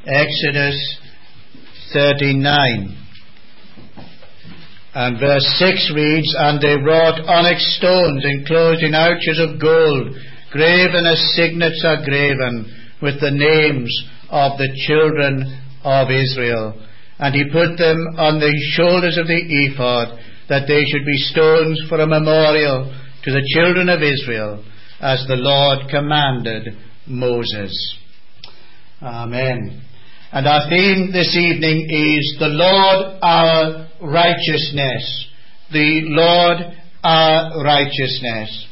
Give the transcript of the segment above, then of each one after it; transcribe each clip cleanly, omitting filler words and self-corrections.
Exodus 39. And verse 6 reads, "And they wrought onyx stones enclosed in ouches of gold, graven as signets are graven, with the names of the children of Israel. And he put them on the shoulders of the ephod, that they should be stones for a memorial to the children of Israel, as the Lord commanded Moses." Amen. And our theme this evening is the Lord our righteousness. The Lord our righteousness.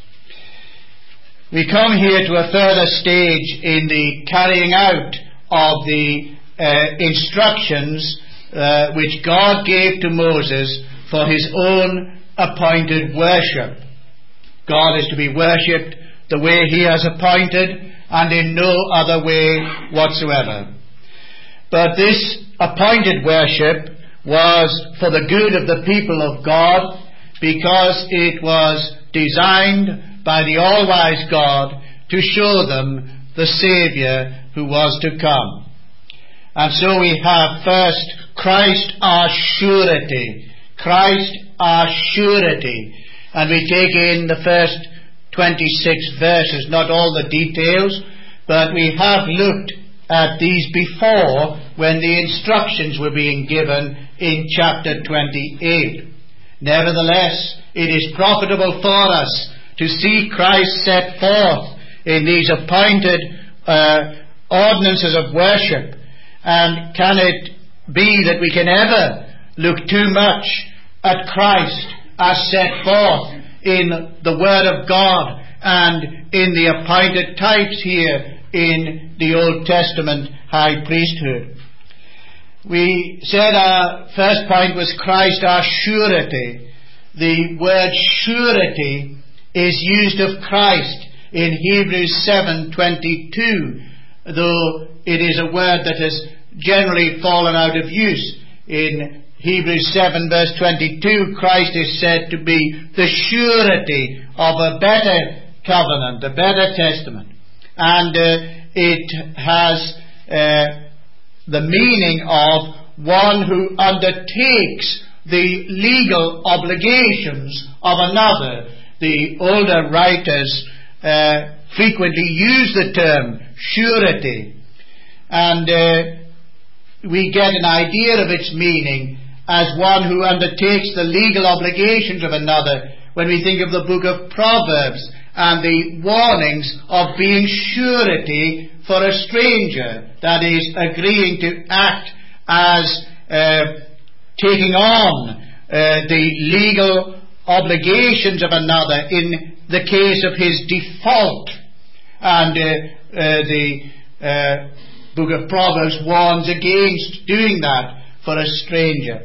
We come here to a further stage in the carrying out of the instructions which God gave to Moses for his own appointed worship. God is to be worshipped the way he has appointed, and in no other way whatsoever. But this appointed worship was for the good of the people of God, because it was designed by the all-wise God to show them the Saviour who was to come. And so we have first Christ our surety. Christ our surety. And we take in the first 26 verses, not all the details, but we have looked at these before when the instructions were being given in chapter 28. Nevertheless, it is profitable for us to see Christ set forth in these appointed ordinances of worship. And can it be that we can ever look too much at Christ as set forth in the Word of God and in the appointed types here in the Old Testament high priesthood? We said our first point was Christ our surety. The word surety is used of Christ in Hebrews 7:22, though it is a word that has generally fallen out of use. In Hebrews 7 verse 22, Christ is said to be the surety of a better covenant, a better testament. And it has the meaning of one who undertakes the legal obligations of another. The older writers frequently use the term surety, and we get an idea of its meaning as one who undertakes the legal obligations of another when we think of the book of Proverbs and the warnings of being surety for a stranger, that is, agreeing to act as taking on the legal obligations of another in the case of his default. And the book of Proverbs warns against doing that for a stranger.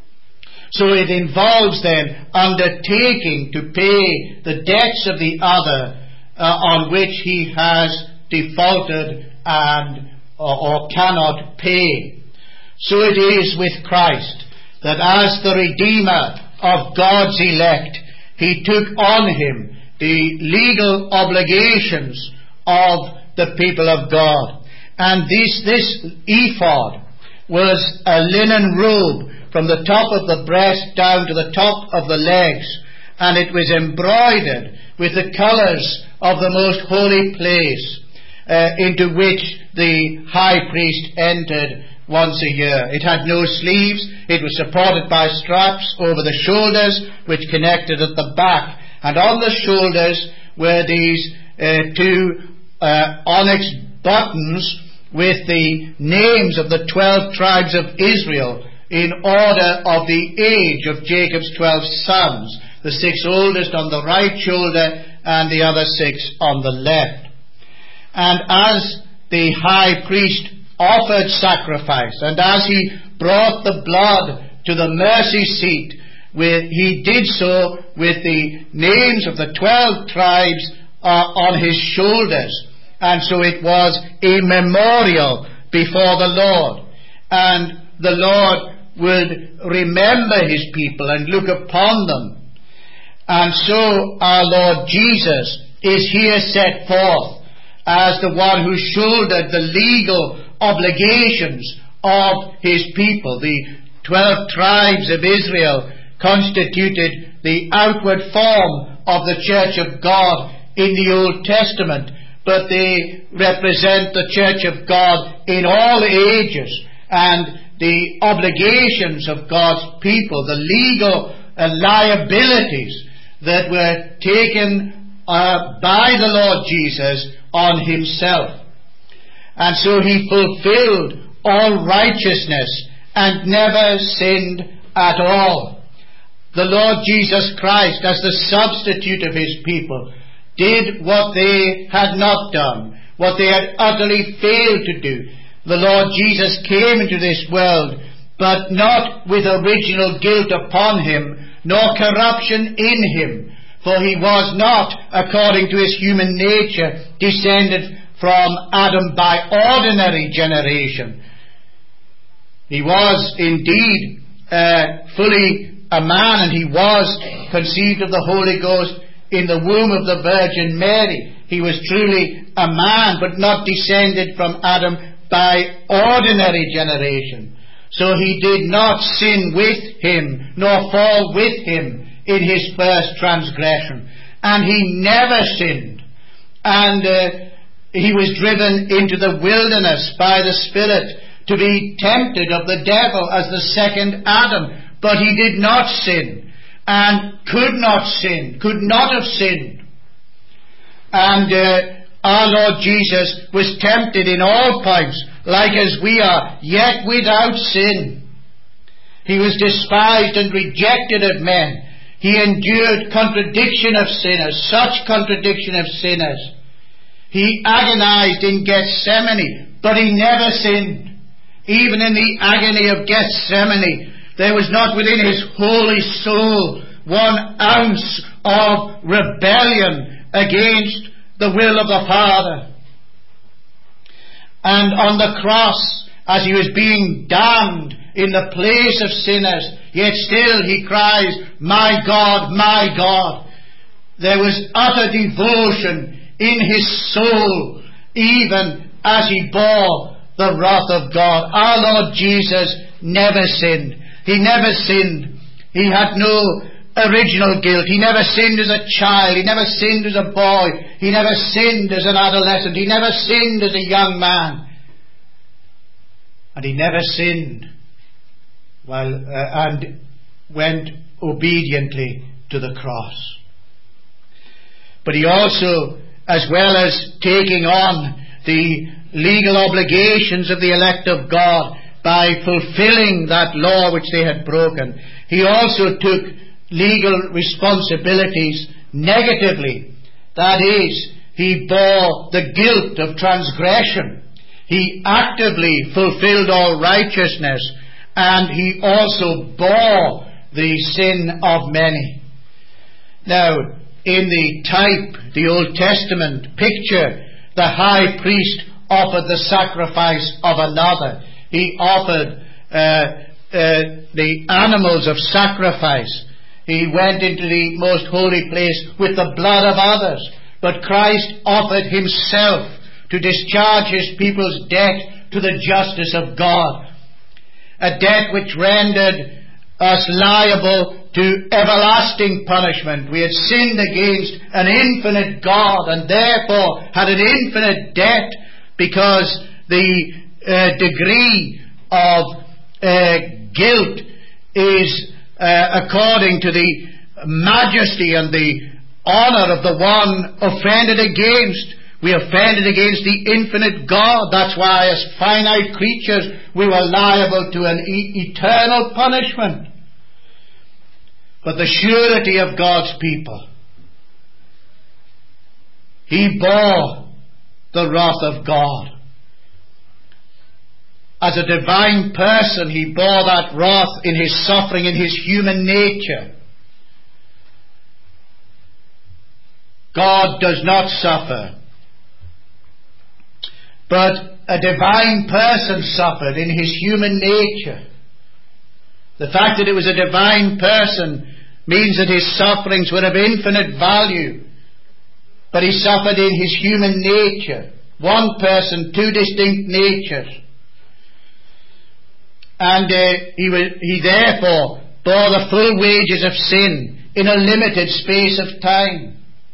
So it involves then undertaking to pay the debts of the other on which he has defaulted and or cannot pay. So it is with Christ, that as the Redeemer of God's elect, he took on him the legal obligations of the people of God. And this ephod was a linen robe from the top of the breast down to the top of the legs, and it was embroidered with the colours of the most holy place, into which the high priest entered once a year. It had no sleeves. It was supported by straps over the shoulders, which connected at the back, and on the shoulders were these two onyx buttons with the names of the 12 tribes of Israel in order of the age of Jacob's 12 sons, the 6 oldest on the right shoulder and the other 6 on the left. And as the high priest offered sacrifice, and as he brought the blood to the mercy seat, he did so with the names of the 12 tribes on his shoulders. And so it was a memorial before the Lord. And the Lord would remember his people and look upon them. And so our Lord Jesus is here set forth as the one who shouldered the legal obligations of his people. The 12 tribes of Israel constituted the outward form of the church of God in the Old Testament, but they represent the church of God in all ages, and the obligations of God's people, the legal liabilities that were taken by the Lord Jesus on himself. And so he fulfilled all righteousness and never sinned at all. The Lord Jesus Christ, as the substitute of his people, did what they had not done, what they had utterly failed to do. The Lord Jesus came into this world, but not with original guilt upon him, nor corruption in him, for he was not, according to his human nature, descended from Adam by ordinary generation. He was indeed fully a man, and he was conceived of the Holy Ghost in the womb of the Virgin Mary. He was truly a man, but not descended from Adam by ordinary generation. So he did not sin with him, nor fall with him in his first transgression. And he never sinned. And he was driven into the wilderness by the Spirit to be tempted of the devil as the second Adam. But he did not sin, and could not sin, could not have sinned. And our Lord Jesus was tempted in all points, like as we are, yet without sin. He was despised and rejected of men. He endured contradiction of sinners, such contradiction of sinners. He agonized in Gethsemane, but he never sinned. Even in the agony of Gethsemane, there was not within his holy soul 1 ounce of rebellion against the will of the Father. And on the cross, as he was being damned in the place of sinners, yet still he cries, my God, there was utter devotion in his soul, even as he bore the wrath of God. Our Lord Jesus never sinned. He never sinned. He had no original guilt. He never sinned as a child. He never sinned as a boy. He never sinned as an adolescent. He never sinned as a young man. And he never sinned and went obediently to the cross. But he also, as well as taking on the legal obligations of the elect of God by fulfilling that law which they had broken, he also took legal responsibilities negatively. That is, he bore the guilt of transgression. He actively fulfilled all righteousness, and he also bore the sin of many. Now, in the type, the Old Testament picture, the high priest offered the sacrifice of another. He offered the animals of sacrifice. He went into the most holy place with the blood of others. But Christ offered himself to discharge his people's debt to the justice of God. A debt which rendered us liable to everlasting punishment. We had sinned against an infinite God, and therefore had an infinite debt, because the degree of guilt is according to the majesty and the honor of the one offended against. We offended against the infinite God. That's why, as finite creatures, we were liable to an eternal punishment. But the surety of God's people, he bore the wrath of God. As a divine person, he bore that wrath in his suffering, in his human nature. God does not suffer, but a divine person suffered in his human nature. The fact that it was a divine person means that his sufferings were of infinite value, but he suffered in his human nature. One person, two distinct natures. And he therefore bore the full wages of sin in a limited space of time.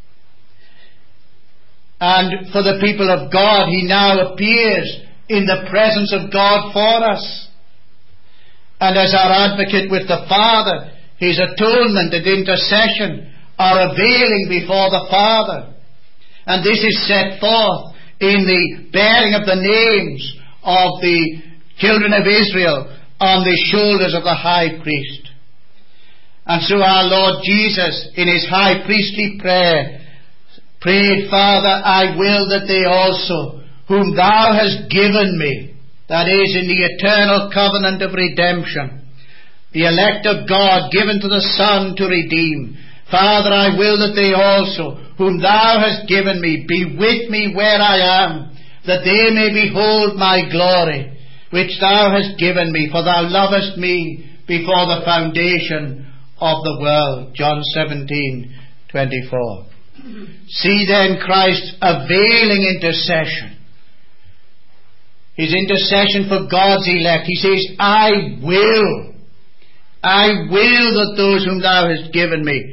And for the people of God, he now appears in the presence of God for us. And as our advocate with the Father, his atonement and intercession are availing before the Father. And this is set forth in the bearing of the names of the children of Israel on the shoulders of the high priest. And so our Lord Jesus, in his high priestly prayer, prayed, Father, I will that they also, whom thou hast given me, that is, in the eternal covenant of redemption, the elect of God given to the Son to redeem, Father, I will that they also, whom thou hast given me, be with me where I am, that they may behold my glory, which thou hast given me, for thou lovest me before the foundation of the world. John 17:24. See then Christ's availing intercession. His intercession for God's elect. He says, I will that those whom thou hast given me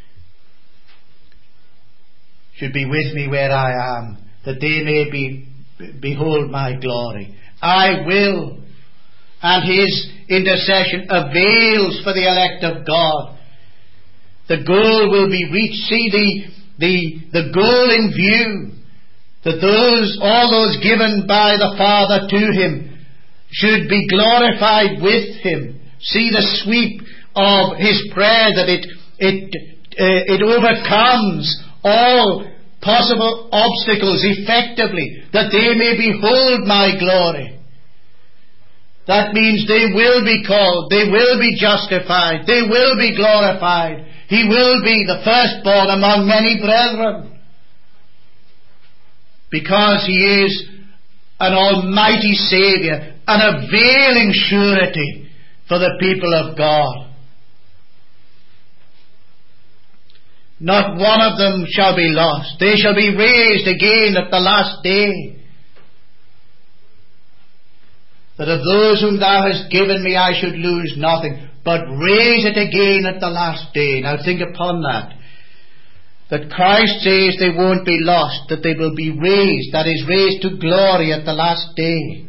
should be with me where I am, that they may behold my glory. I will. And his intercession avails for the elect of God. The goal will be reached. See the goal in view, that all those given by the Father to him should be glorified with him. See the sweep of his prayer, that it overcomes all possible obstacles effectively, that they may behold my glory. That means they will be called, they will be justified, they will be glorified. He will be the firstborn among many brethren, because he is an almighty Saviour, an availing surety for the people of God. Not one of them shall be lost. They shall be raised again at the last day. That of those whom thou hast given me I should lose nothing, but raise it again at the last day. Now think upon that. That Christ says they won't be lost, that they will be raised, that is, raised to glory at the last day.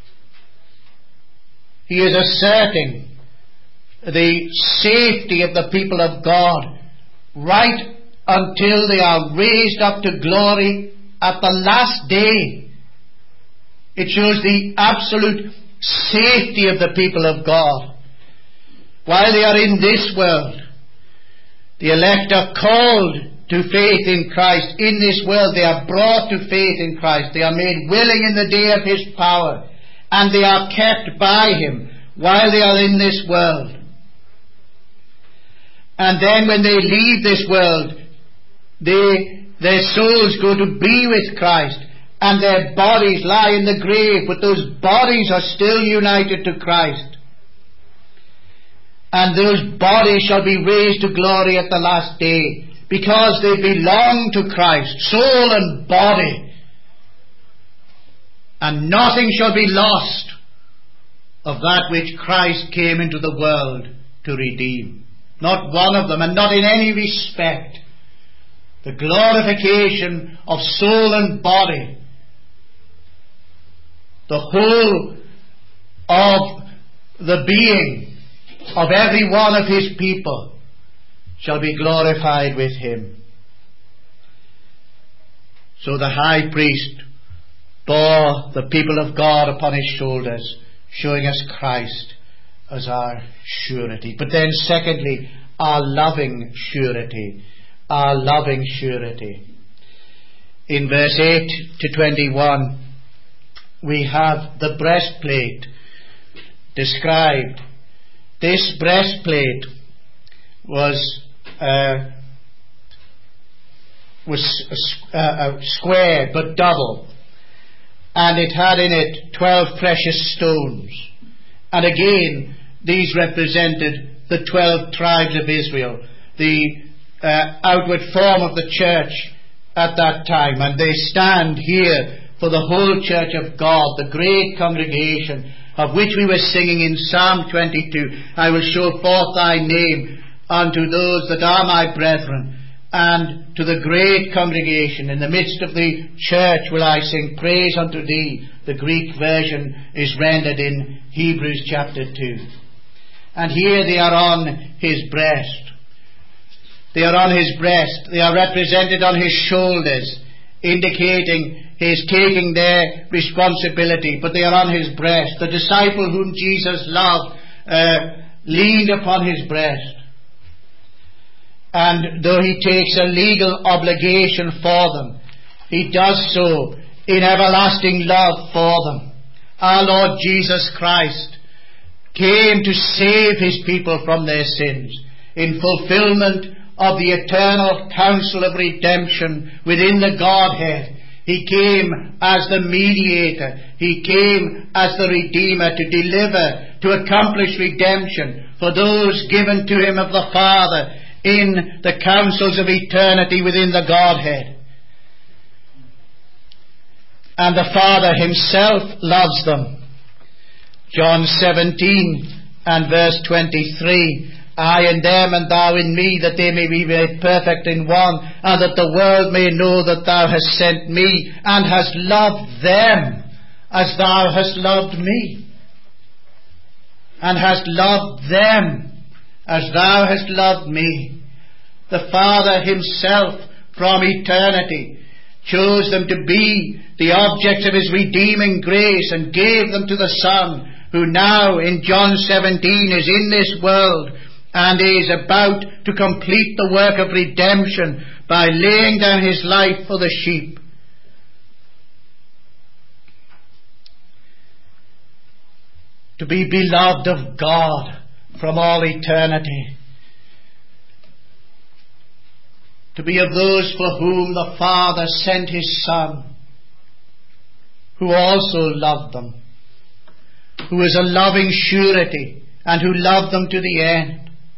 He is asserting the safety of the people of God right until they are raised up to glory at the last day. It shows the absolute safety of the people of God. While they are in this world, the elect are called to faith in Christ. In this world they are brought to faith in Christ. They are made willing in the day of his power, and they are kept by him while they are in this world. And then when they leave this world, their souls go to be with Christ, and their bodies lie in the grave, but those bodies are still united to Christ. And those bodies shall be raised to glory at the last day, because they belong to Christ, soul and body. And nothing shall be lost of that which Christ came into the world to redeem. Not one of them, and not in any respect. The glorification of soul and body, the whole of the being of every one of his people shall be glorified with him. So the high priest bore the people of God upon his shoulders, showing us Christ as our surety. But then secondly, our loving surety. Our loving surety. In verse 8 to 21, we have the breastplate described. This breastplate was square but double, and it had in it 12 precious stones. And again, these represented the 12 tribes of Israel, the outward form of the church at that time, and they stand here for the whole church of God, the great congregation, of which we were singing in Psalm 22. I will show forth thy name unto those that are my brethren, and to the great congregation. In the midst of the church will I sing praise unto thee. The Greek version is rendered in Hebrews chapter 2. And here they are on his breast. They are on his breast. They are represented on his shoulders, indicating his taking their responsibility. But they are on his breast. The disciple whom Jesus loved leaned upon his breast. And though he takes a legal obligation for them, he does so in everlasting love for them. Our Lord Jesus Christ came to save his people from their sins in fulfillment of the eternal counsel of redemption within the Godhead. He came as the mediator. He came as the Redeemer to deliver, to accomplish redemption for those given to him of the Father in the counsels of eternity within the Godhead. And the Father himself loves them. John 17 and verse 23. I in them and thou in me, that they may be made perfect in one, and that the world may know that thou hast sent me, and hast loved them as thou hast loved me. And hast loved them as thou hast loved me. The Father himself from eternity chose them to be the objects of his redeeming grace, and gave them to the Son, who now in John 17 is in this world and is about to complete the work of redemption by laying down his life for the sheep. To be beloved of God from all eternity. To be of those for whom the Father sent his Son, who also loved them, who is a loving surety, and who loved them to the end.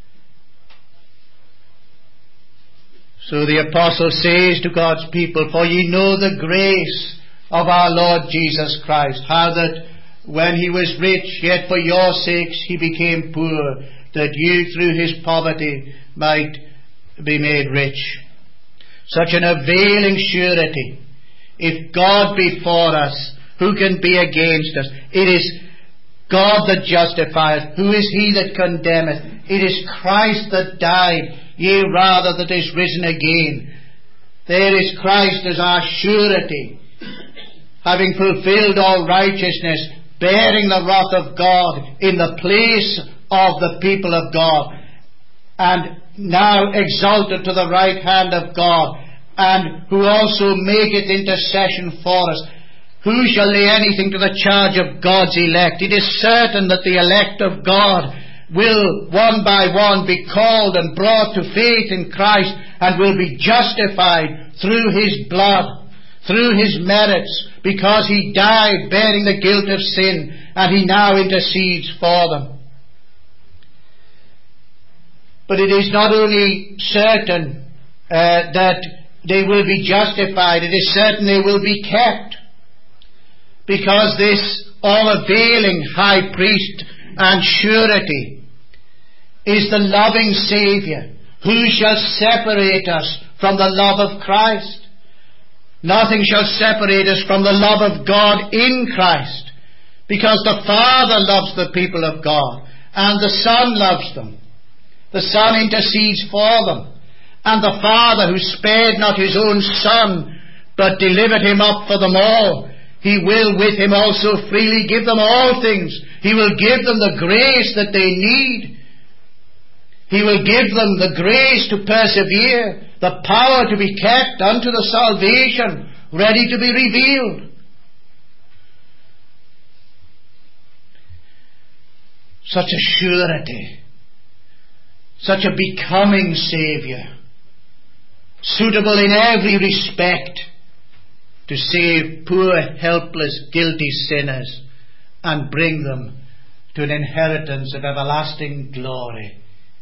So the apostle says to God's people, for ye know the grace of our Lord Jesus Christ, how that when he was rich, yet for your sakes he became poor, that you through his poverty might be made rich. Such an availing surety. If God be for us, who can be against us? It is God that justifieth. Who is he that condemneth? It is Christ that died, yea, rather that is risen again. There is Christ as our surety, having fulfilled all righteousness, bearing the wrath of God in the place of the people of God, and now exalted to the right hand of God, and who also maketh intercession for us. Who shall lay anything to the charge of God's elect? It is certain that the elect of God will one by one be called and brought to faith in Christ, and will be justified through his blood, through his merits, because he died bearing the guilt of sin, and he now intercedes for them. But it is not only certain that they will be justified, it is certain they will be kept. Because this all-availing high priest and surety is the loving Saviour. Who shall separate us from the love of Christ? Nothing shall separate us from the love of God in Christ, because the Father loves the people of God, and the Son loves them. The Son intercedes for them, and the Father, who spared not his own Son, but delivered him up for them all, he will with him also freely give them all things. He will give them the grace that they need. He will give them the grace to persevere, the power to be kept unto the salvation, ready to be revealed. Such a surety, such a becoming Saviour, suitable in every respect to save poor, helpless, guilty sinners and bring them to an inheritance of everlasting glory.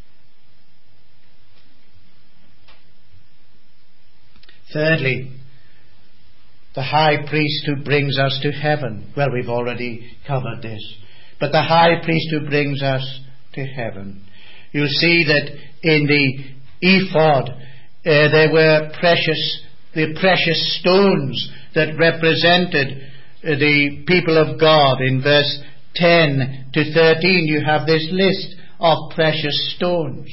Thirdly, the high priest who brings us to heaven. Well, we've already covered this. but the high priest who brings us to heaven. You'll see that in the ephod there were the precious stones that represented the people of God. In verse 10 to 13 you have this list of precious stones.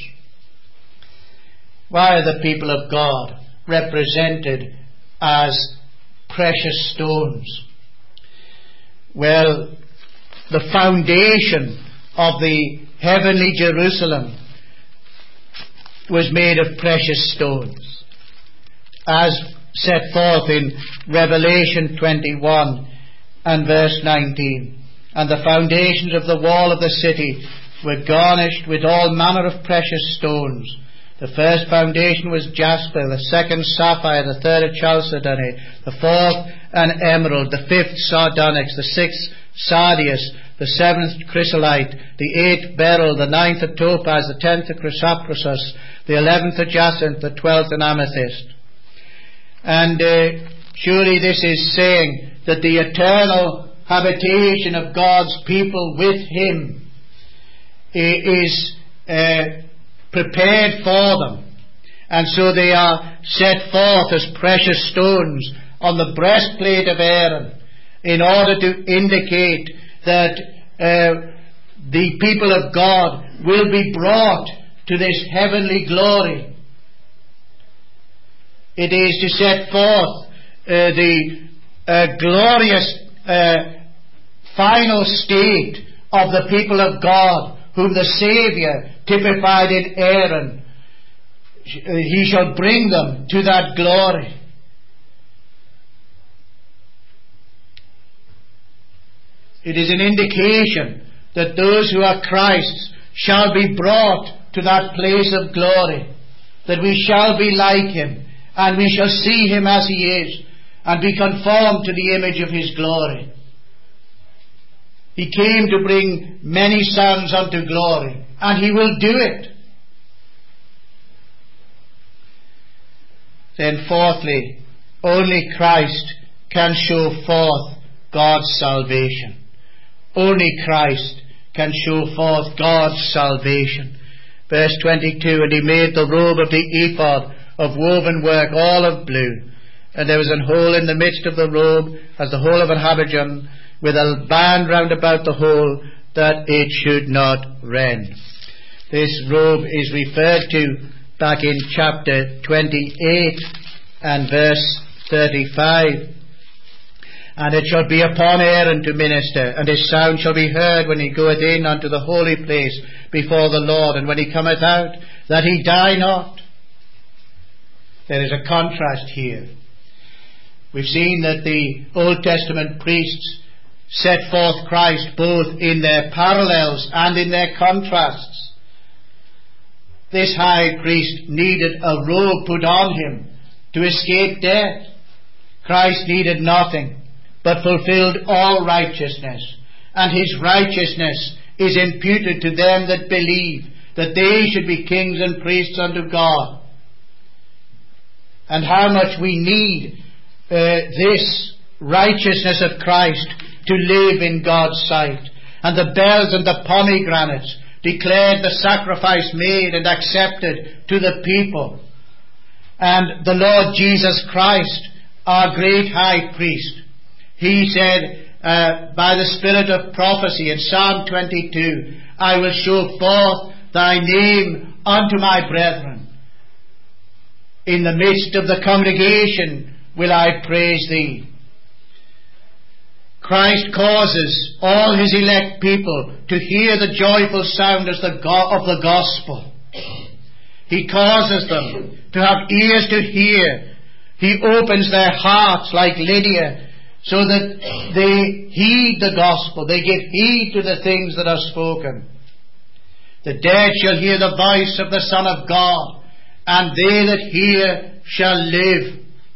Why are the people of God represented as precious stones? Well, the foundation of the heavenly Jerusalem was made of precious stones, as set forth in Revelation 21 and verse 19. And the foundations of the wall of the city were garnished with all manner of precious stones. The first foundation was jasper, the second sapphire, the third a chalcedony, the fourth an emerald, the fifth sardonyx, the sixth sardius, the seventh chrysolite, the eighth beryl, the ninth a topaz, the 10th a chrysoprasus, the 11th a jacinth, the 12th an amethyst. And surely this is saying that the eternal habitation of God's people with Him is prepared for them, and so they are set forth as precious stones on the breastplate of Aaron, in order to indicate that the people of God will be brought to this heavenly glory. It is to set forth the glorious final state of the people of God, whom the Saviour typified in Aaron. He shall bring them to that glory. It is an indication that those who are Christ's shall be brought to that place of glory, that we shall be like Him, and we shall see Him as He is, and be conformed to the image of His glory. He came to bring many sons unto glory, and He will do it. Then fourthly, only Christ can show forth God's salvation. Only Christ can show forth God's salvation. Verse 22, and He made the robe of the ephod of woven work, all of blue. And there was an hole in the midst of the robe, as the hole of an habergeon, with a band round about the hole, that it should not rend. This robe is referred to back in chapter 28 and verse 35. And it shall be upon Aaron to minister, and his sound shall be heard when he goeth in unto the holy place before the Lord, and when he cometh out, that he die not. There is a contrast here. We've seen that the Old Testament priests set forth Christ both in their parallels and in their contrasts. This high priest needed a robe put on him to escape death. Christ needed nothing, but fulfilled all righteousness, and His righteousness is imputed to them that believe, that they should be kings and priests unto God. And how much we need this righteousness of Christ to live in God's sight. And the bells and the pomegranates declared the sacrifice made and accepted to the people. And the Lord Jesus Christ, our great high priest, He said by the spirit of prophecy in Psalm 22, I will show forth Thy name unto my brethren. In the midst of the congregation will I praise Thee. Christ causes all His elect people to hear the joyful sound of the gospel. He causes them to have ears to hear. He opens their hearts like Lydia, so that they heed the gospel. They give heed to the things that are spoken. The dead shall hear the voice of the Son of God, and they that hear shall live.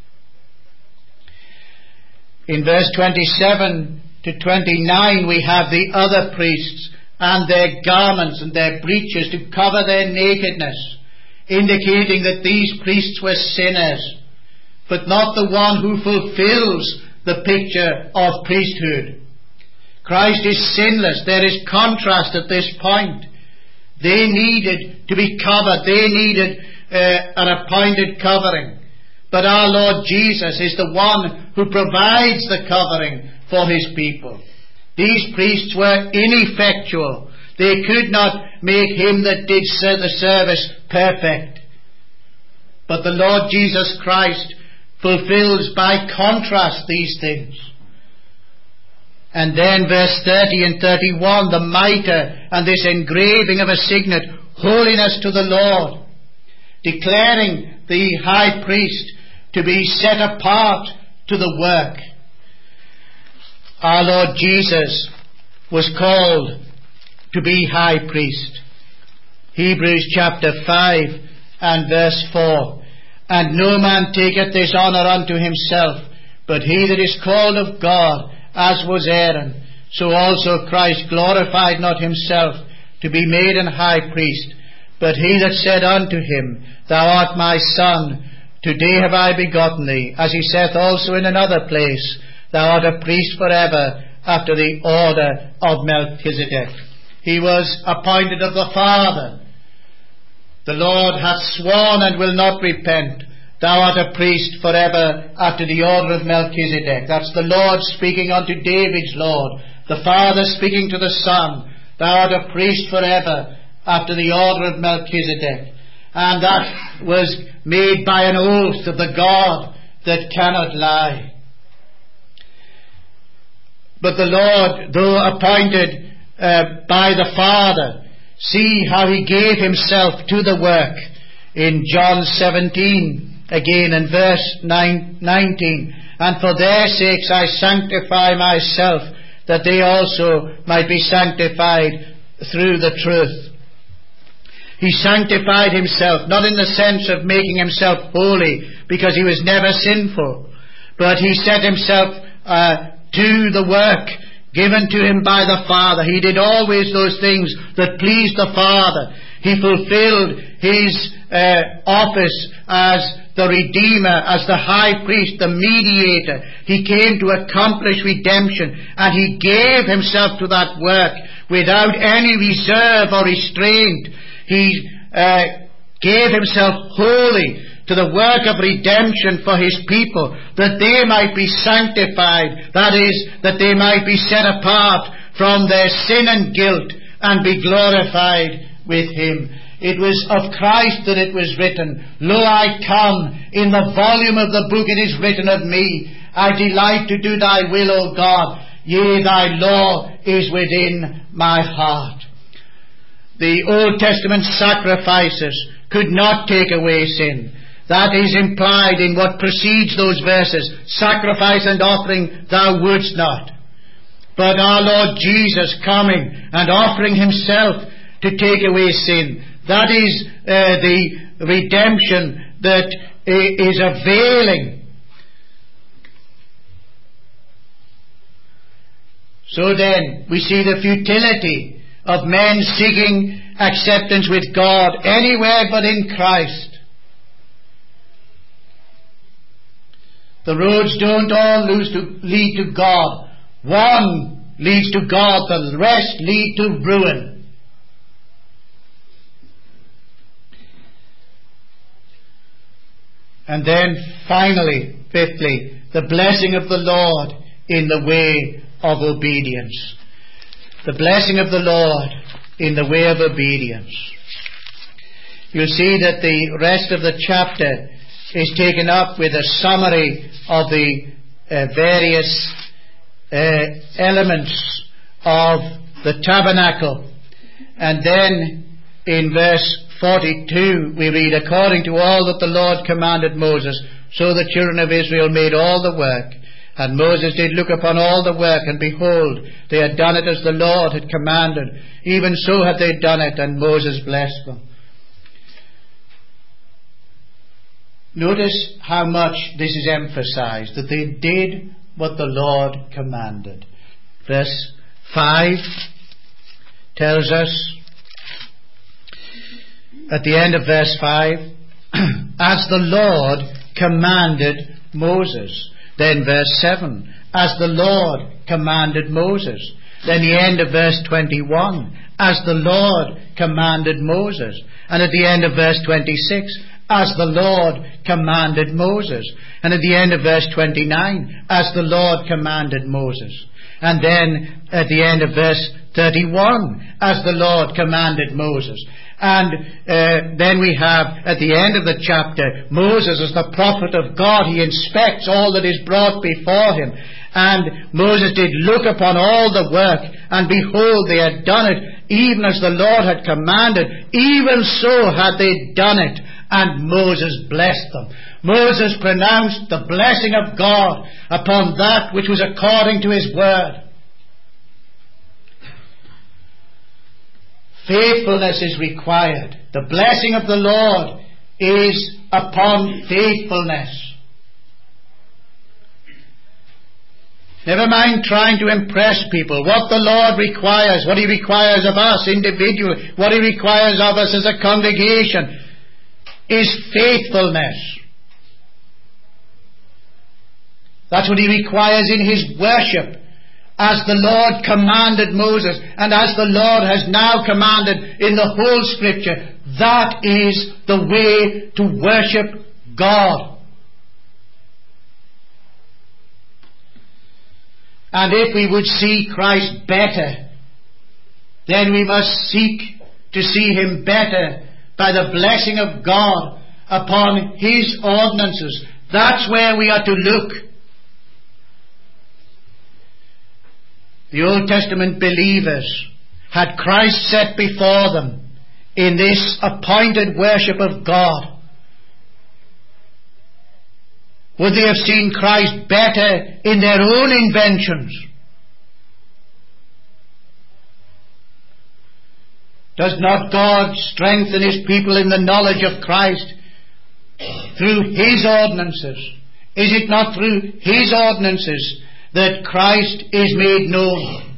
In verse 27 to 29 we have the other priests and their garments and their breeches to cover their nakedness, indicating that these priests were sinners, but not the one who fulfills the picture of priesthood. Christ is sinless. There is contrast at this point. They needed to be covered. They needed an appointed covering. But our Lord Jesus is the one who provides the covering for His people. These priests were ineffectual. They could not make Him that did the service perfect. But the Lord Jesus Christ fulfills by contrast these things. And then verse 30 and 31, the mitre and this engraving of a signet, holiness to the Lord, declaring the high priest to be set apart to the work. Our Lord Jesus was called to be high priest. Hebrews chapter 5 and verse 4. And no man taketh this honour unto himself, but he that is called of God, as was Aaron. So also Christ glorified not himself to be made an high priest, but he that said unto him, Thou art my Son, today have I begotten thee. As he saith also in another place, Thou art a priest for ever, after the order of Melchizedek. He was appointed of the Father. The Lord hath sworn and will not repent. Thou art a priest for ever, after the order of Melchizedek. That's the Lord speaking unto David's Lord. The Father speaking to the Son. Thou art a priest for ever, after the order of Melchizedek. And that was made by an oath of the God that cannot lie. But the Lord, though appointed by the Father, see how He gave Himself to the work. In John 17, again in verse 19, And for their sakes I sanctify myself, that they also might be sanctified through the truth. He sanctified Himself, not in the sense of making Himself holy, because He was never sinful, but He set Himself to the work given to Him by the Father. He did always those things that pleased the Father. He fulfilled His office as the Redeemer, as the High Priest, the Mediator. He came to accomplish redemption, and He gave Himself to that work without any reserve or restraint. He gave Himself wholly to the work of redemption for His people, that they might be sanctified, that is, that they might be set apart from their sin and guilt and be glorified with Him. It was of Christ that it was written, Lo, I come, in the volume of the book it is written of me, I delight to do Thy will, O God, yea, Thy law is within my heart. The Old Testament sacrifices could not take away sin. That is implied in what precedes those verses. Sacrifice and offering thou wouldst not. But our Lord Jesus coming and offering Himself to take away sin, that is the redemption that is availing. So then, we see the futility of men seeking acceptance with God anywhere but in Christ. The roads don't all lead to God. One leads to God, the rest lead to ruin. And then finally, fifthly, the blessing of the Lord in the way of obedience. The blessing of the Lord in the way of obedience. You'll see that the rest of the chapter is taken up with a summary of the various elements of the tabernacle. And then in verse 42 we read, According to all that the Lord commanded Moses, so the children of Israel made all the work. And Moses did look upon all the work, and behold, they had done it as the Lord had commanded. Even so had they done it, and Moses blessed them. Notice how much this is emphasized, that they did what the Lord commanded. Verse 5 tells us, at the end of verse 5, as the Lord commanded Moses. Then verse 7, as the Lord commanded Moses. Then the end of verse 21, as the Lord commanded Moses. And at the end of verse 26, as the Lord commanded Moses. And at the end of verse 29, as the Lord commanded Moses. And then at the end of verse 31, as the Lord commanded Moses. And then we have, at the end of the chapter, Moses as the prophet of God. He inspects all that is brought before him. And Moses did look upon all the work, and behold, they had done it, even as the Lord had commanded. Even so had they done it, and Moses blessed them. Moses pronounced the blessing of God upon that which was according to his word. Faithfulness is required. The blessing of the Lord is upon faithfulness. Never mind trying to impress people. What the Lord requires, what He requires of us individually, what He requires of us as a congregation, is faithfulness. That's what He requires in His worship, as the Lord commanded Moses, and as the Lord has now commanded in the whole Scripture. That is the way to worship God. And if we would see Christ better, then we must seek to see Him better by the blessing of God upon His ordinances. That's where we are to look. The Old Testament believers had Christ set before them in this appointed worship of God. Would they have seen Christ better in their own inventions? Does not God strengthen His people in the knowledge of Christ through His ordinances? Is it not through His ordinances that Christ is made known?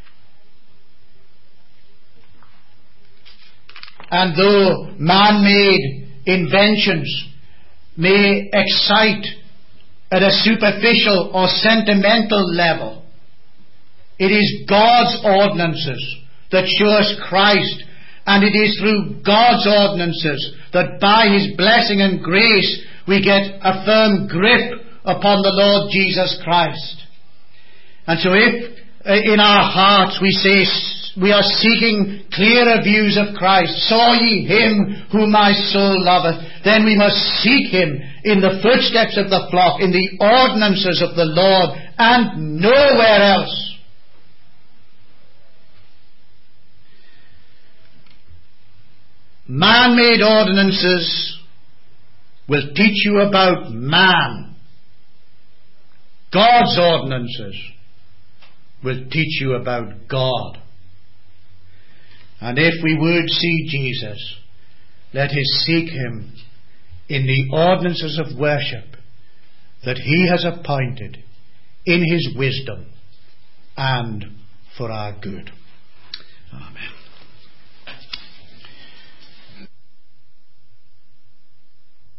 And though man-made inventions may excite at a superficial or sentimental level, it is God's ordinances that show us Christ, and it is through God's ordinances that by His blessing and grace we get a firm grip upon the Lord Jesus Christ. And so if in our hearts we say we are seeking clearer views of Christ, saw ye Him whom my soul loveth, then we must seek Him in the footsteps of the flock, in the ordinances of the Lord, and nowhere else. Man-made ordinances will teach you about man. God's ordinances will teach you about God. And if we would see Jesus, let us seek Him in the ordinances of worship that He has appointed in His wisdom and for our good. Amen.